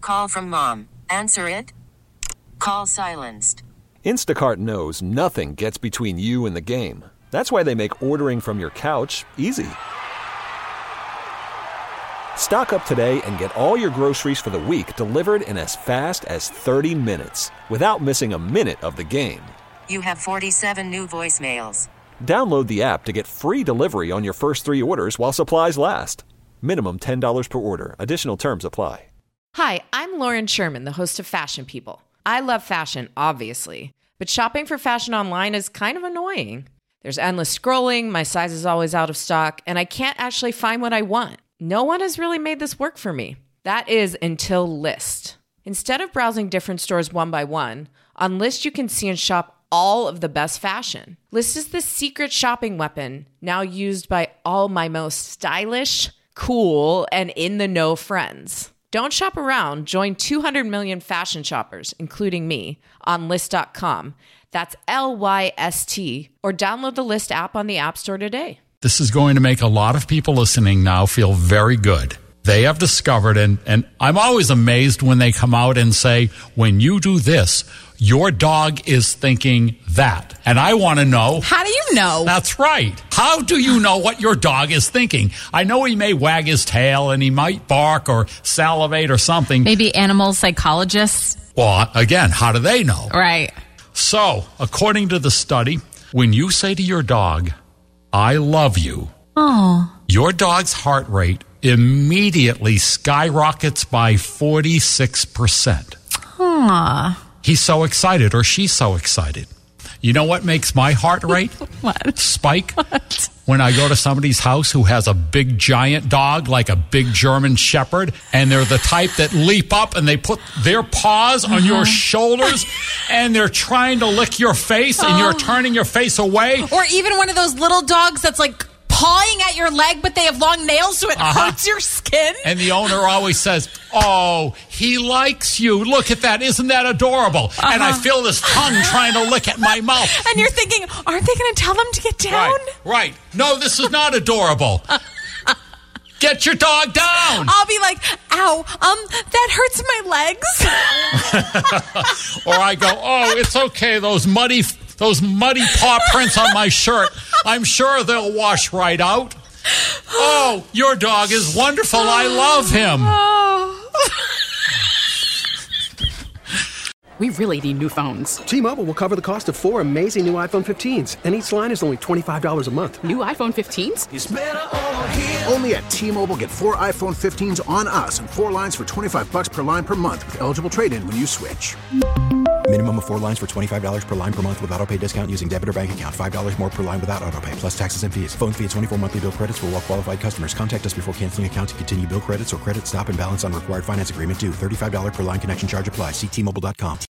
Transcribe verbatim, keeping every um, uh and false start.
call from mom. Answer it. Call silenced. Instacart knows nothing gets between you and the game. That's why they make ordering from your couch easy. Stock up today and get all your groceries for the week delivered in as fast as thirty minutes without missing a minute of the game. You have forty-seven new voicemails. Download the app to get free delivery on your first three orders while supplies last. Minimum ten dollars per order. Additional terms apply. Hi, I'm Lauren Sherman, the host of Fashion People. I love fashion, obviously, but shopping for fashion online is kind of annoying. There's endless scrolling, my size is always out of stock, and I can't actually find what I want. No one has really made this work for me. That is until Lyst. Instead of browsing different stores one by one, on Lyst you can see and shop all of the best fashion. Lyst is the secret shopping weapon now used by all my most stylish, cool, and in-the-know friends. Don't shop around. Join two hundred million fashion shoppers, including me, on Lyst dot com. That's L Y S T. Or download the Lyst app on the App Store today. This is going to make a lot of people listening now feel very good. They have discovered, and, and I'm always amazed when they come out and say, when you do this, your dog is thinking that. And I want to know. How do you know? That's right. How do you know what your dog is thinking? I know he may wag his tail and he might bark or salivate or something. Maybe animal psychologists. Well, again, how do they know? Right. So, according to the study, when you say to your dog, I love you, oh, your dog's heart rate immediately skyrockets by forty-six percent. Huh. He's so excited, or she's so excited. You know what makes my heart rate What? spike? What? When I go to somebody's house who has a big giant dog, like a big German shepherd, and they're the type that leap up and they put their paws on uh-huh. your shoulders and they're trying to lick your face and oh. you're turning your face away. Or even one of those little dogs that's like pawing at your leg, but they have long nails, so it uh-huh. hurts your skin. And the owner always says, oh, he likes you. Look at that. Isn't that adorable? Uh-huh. And I feel this tongue trying to lick at my mouth. And you're thinking, aren't they going to tell them to get down? Right, right. No, this is not adorable. Get your dog down. I'll be like, ow, um, that hurts my legs. Or I go, oh, it's okay. Those muddy... Those muddy paw prints on my shirt, I'm sure they'll wash right out. Oh, your dog is wonderful. I love him. We really need new phones. T-Mobile will cover the cost of four amazing new iPhone fifteens, and each line is only twenty-five dollars a month. New iPhone fifteens? It's better over here. Only at T-Mobile, get four iPhone fifteens on us and four lines for twenty-five dollars per line per month with eligible trade-in when you switch. Minimum of four lines for twenty-five dollars per line per month with autopay discount using debit or bank account. five dollars more per line without autopay, plus taxes and fees. Phone fee at twenty-four monthly bill credits for well-qualified customers. Contact us before canceling account to continue bill credits or credit stop and balance on required finance agreement due. thirty-five dollars per line connection charge applies. See T Mobile dot com.